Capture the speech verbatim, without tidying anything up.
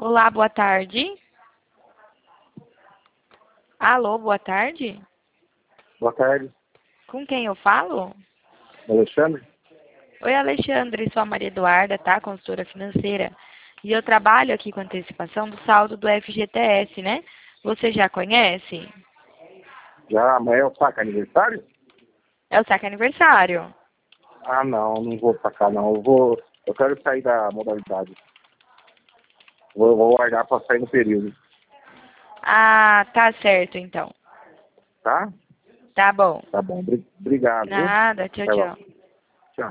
Olá, boa tarde. Alô, boa tarde. Boa tarde, Com quem eu falo? Alexandre. Oi, Alexandre, sou a Maria Eduarda, tá? Consultora financeira. E eu trabalho aqui com antecipação do saldo do F G T S, né? Você já conhece? Já amanhã é o saco aniversário? É o saque aniversário. Ah, não, não vou sacar não. Eu vou, eu quero sair da modalidade. Vou, vou guardar para sair no período, Ah, tá certo, então. tá? Tá bom. Tá bom, Bri- obrigado, viu? Nada, tchau, Até logo. tchau.